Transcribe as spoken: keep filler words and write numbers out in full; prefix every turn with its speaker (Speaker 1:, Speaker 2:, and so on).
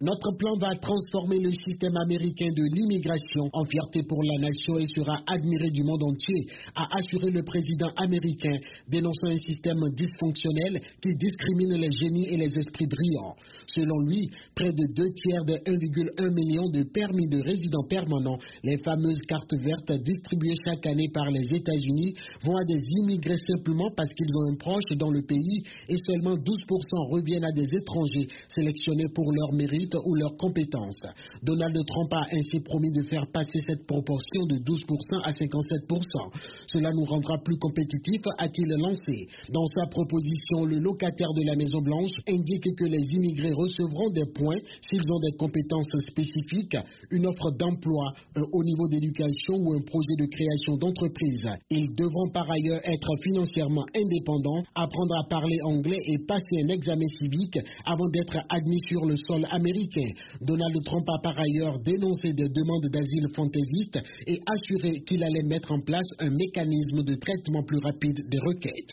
Speaker 1: Notre plan va transformer le système américain de l'immigration en fierté pour la nation et sera admiré du monde entier, a assuré le président américain, dénonçant un système dysfonctionnel qui discrimine les génies et les esprits brillants. Selon lui, près de deux tiers de un virgule un million de permis de résidents permanents, les fameuses cartes vertes distribuées chaque année par les États-Unis, vont à des immigrés simplement parce qu'ils ont un proche dans le pays et seulement douze pour cent reviennent à des étrangers sélectionnés pour leur mérite ou leurs compétences. Donald Trump a ainsi promis de faire passer cette proportion de douze pour cent à cinquante-sept pour cent. Cela nous rendra plus compétitifs, a-t-il lancé. Dans sa proposition, le locataire de la Maison-Blanche indique que les immigrés recevront des points s'ils ont des compétences spécifiques, une offre d'emploi, un haut niveau d'éducation ou un projet de création d'entreprise. Ils devront par ailleurs être financièrement indépendants, apprendre à parler anglais et passer un examen civique avant d'être admis sur le sol américain. Donald Trump a par ailleurs dénoncé des demandes d'asile fantaisistes et assuré qu'il allait mettre en place un mécanisme de traitement plus rapide des requêtes.